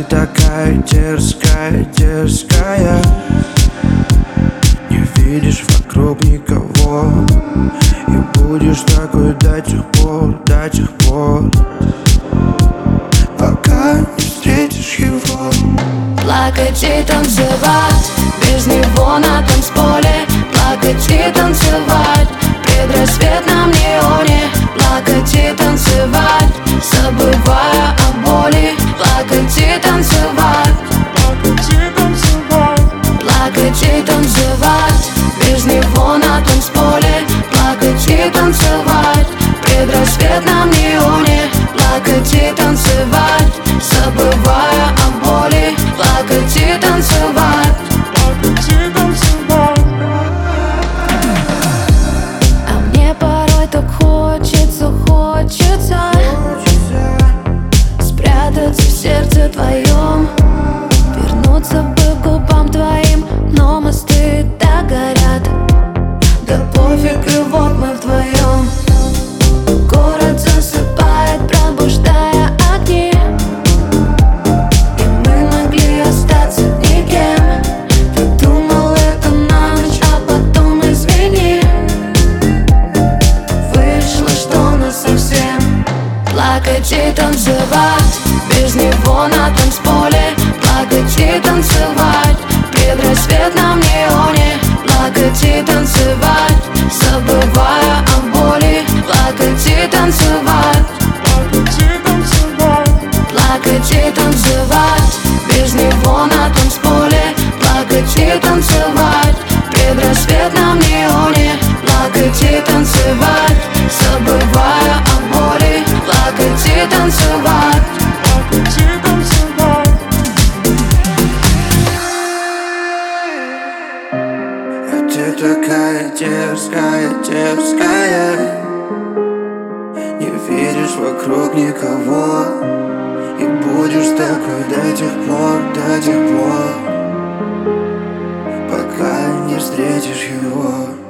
такая дерзкая, дерзкая. Не видишь вокруг никого, и будешь такой до тех пор, до тех пор, пока не встретишь его. Плакать и танцевать без него на танцполе. Плакать и танцевать в предрассветном неоне. Плакать и танцевать, забывая о боли. Плакать и танцевать, плакать и танцевать, плакать и танцевать без него на танцполе. Плакать и танцевать в предрассветном неоне. Плакать и танцевать, забывая о боли. Плакать и танцевать, плакать и танцевать. А мне порой так хочется, хочется спрятаться в сердце твоем, вернуться бы к губам твоим, но мосты так горят. Да пофиг, и вот мы вдвоем. Город засыпает, пробуждая огни, и мы могли остаться никем. Ты думал, это на ночь, а потом извини, вышло, что нас совсем. Плакать и танцевать без него на танцполе. Плакать и танцевать в предрассветном неоне. Плакать и танцевать, забывая о боли. Плакать и танцевать, плакать и танцевать, плакать и танцевать без него на танцполе. Плакать и танцевать в предрассветном неоне. Плакать и танцевать, забывая о боли. Плакать и танцевать, плакать и танцевать. А ты такая дерзкая, дерзкая. Не видишь вокруг никого, и будешь такой до тех пор, пока не встретишь его.